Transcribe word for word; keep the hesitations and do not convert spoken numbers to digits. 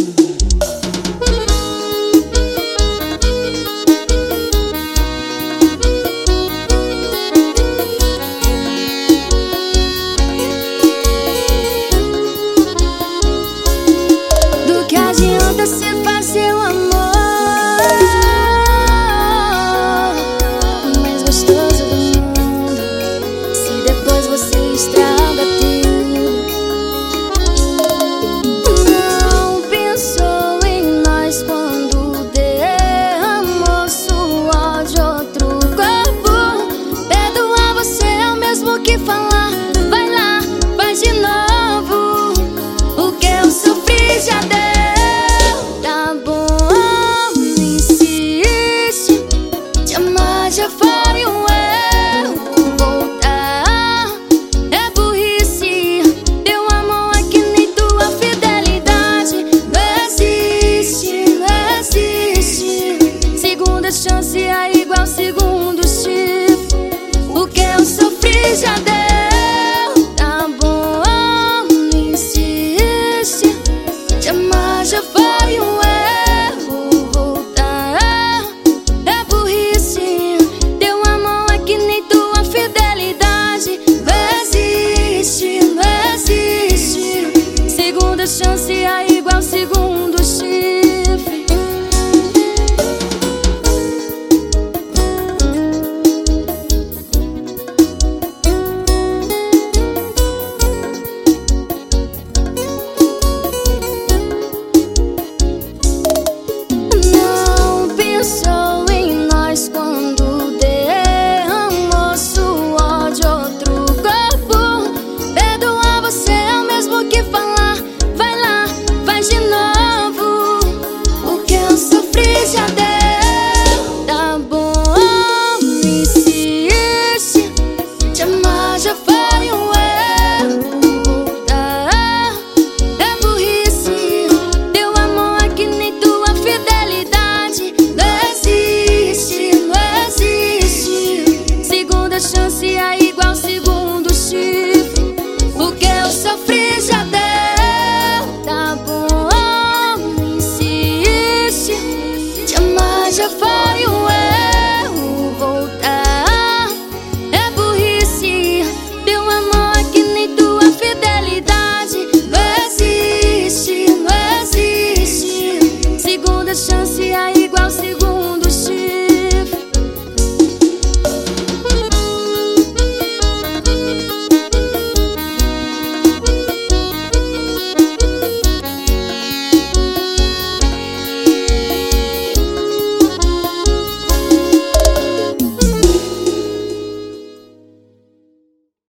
Se fazer o amor mais gostoso do mundo, se depois você estraga tudo. Não pensou em nós quando derramou suor de outro corpo. Perdoar você é o mesmo que falar: vai lá, faz de novo. O que eu sofri já deu. Já foi um erro, voltar é burrice. Teu amor é que nem tua fidelidade. Não existe, não existe. Segunda chance é igual segundo chifre. O que eu sofri já deu, tá bom, não insiste. Te amar já foi um erro. Chance é igual segundo